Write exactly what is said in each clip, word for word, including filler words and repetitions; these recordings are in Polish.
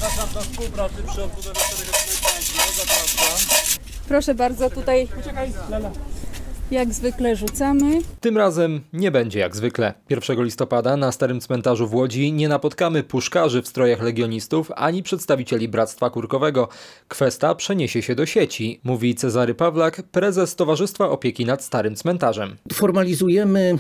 Zapraszam do współpracy przy odbudowie Starego Cmentarza. Zapraszam. Proszę bardzo, tutaj jak zwykle rzucamy. Tym razem nie będzie jak zwykle. pierwszego listopada na Starym Cmentarzu w Łodzi nie napotkamy puszkarzy w strojach legionistów ani przedstawicieli Bractwa Kurkowego. Kwesta przeniesie się do sieci, mówi Cezary Pawlak, prezes Towarzystwa Opieki nad Starym Cmentarzem. Formalizujemy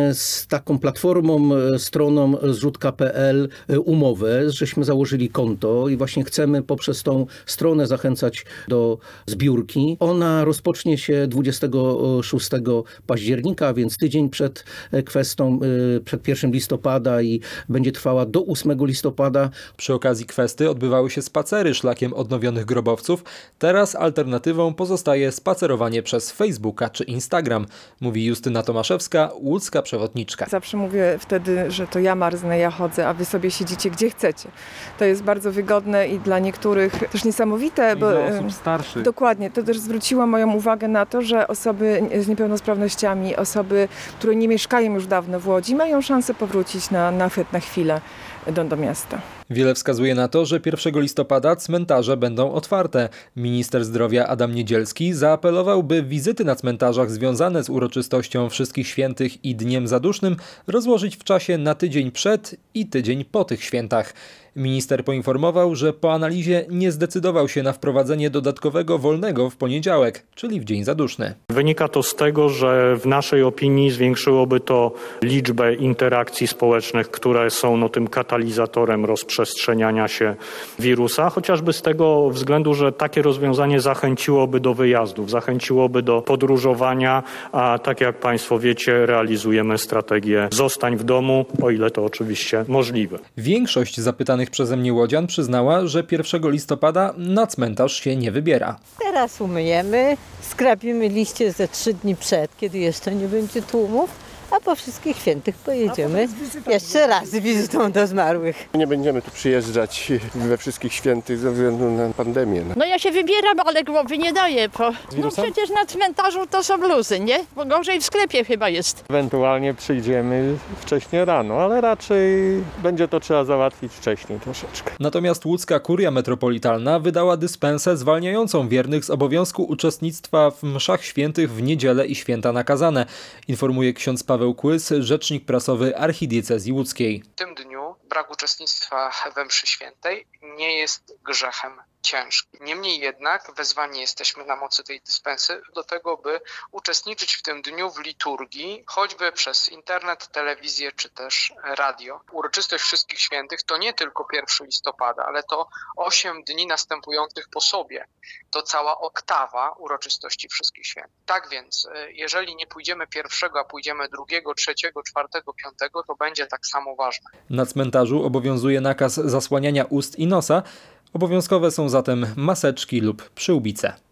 z taką platformą, stroną zrzut kropka pe el umowę, żeśmy założyli konto i właśnie chcemy poprzez tą stronę zachęcać do zbiórki. Ona rozpocznie się dwudziestego szóstego października, więc tydzień przed kwestą, przed pierwszym listopada i będzie trwała do ósmego listopada. Przy okazji kwesty odbywały się spacery szlakiem odnowionych grobowców. Teraz alternatywą pozostaje spacerowanie przez Facebooka czy Instagram, mówi Justyna Tomaszewska, łódzka przewodniczka. Zawsze mówię wtedy, że to ja marznę, ja chodzę, a wy sobie siedzicie gdzie chcecie. To jest bardzo wygodne i dla niektórych też niesamowite. I bo dla osób starszych. Dokładnie, to też zwróciło moją uwagę na to, że osoby z niepełnosprawnościami, osoby, które nie mieszkają już dawno w Łodzi, mają szansę powrócić na, nawet na chwilę do, do miasta. Wiele wskazuje na to, że pierwszego listopada cmentarze będą otwarte. Minister zdrowia Adam Niedzielski zaapelował, by wizyty na cmentarzach związane z uroczystością Wszystkich Świętych i Dniem Zadusznym rozłożyć w czasie na tydzień przed i tydzień po tych świętach. Minister poinformował, że po analizie nie zdecydował się na wprowadzenie dodatkowego wolnego w poniedziałek, czyli w Dzień Zaduszny. Wynika to z tego, że w naszej opinii zwiększyłoby to liczbę interakcji społecznych, które są no, tym katalizatorem rozprzestrzeniania się wirusa, chociażby z tego względu, że takie rozwiązanie zachęciłoby do wyjazdów, zachęciłoby do podróżowania, a tak jak Państwo wiecie, realizujemy strategię zostań w domu, o ile to oczywiście możliwe. Większość zapytanych przeze mnie łodzian przyznała, że pierwszego listopada na cmentarz się nie wybiera. Teraz umyjemy, skrapimy liście ze trzy dni przed, kiedy jeszcze nie będzie tłumów, a po Wszystkich Świętych pojedziemy jeszcze raz z wizytą do zmarłych. Nie będziemy tu przyjeżdżać we Wszystkich Świętych ze względu na pandemię. No, no ja się wybieram, ale głowy nie daję. Bo, no przecież na cmentarzu to są luzy, nie? Bo gorzej w sklepie chyba jest. Ewentualnie przyjdziemy wcześniej rano, ale raczej będzie to trzeba załatwić wcześniej troszeczkę. Natomiast łódzka kuria metropolitalna wydała dyspensę zwalniającą wiernych z obowiązku uczestnictwa w mszach świętych w niedzielę i święta nakazane, informuje ksiądz Paweł Kłys, rzecznik prasowy archidiecezji łódzkiej. W tym dniu brak uczestnictwa we mszy świętej nie jest grzechem ciężkim. Niemniej jednak wezwani jesteśmy na mocy tej dyspensy do tego, by uczestniczyć w tym dniu w liturgii, choćby przez internet, telewizję czy też radio. Uroczystość Wszystkich Świętych to nie tylko pierwszego listopada, ale to osiem dni następujących po sobie. To cała oktawa uroczystości Wszystkich Świętych. Tak więc, jeżeli nie pójdziemy pierwszego, a pójdziemy drugiego, trzeciego, czwartego, piątego, to będzie tak samo ważne. Na cmentarzu obowiązuje nakaz zasłaniania ust i nosa. Obowiązkowe są zatem maseczki lub przyłbice.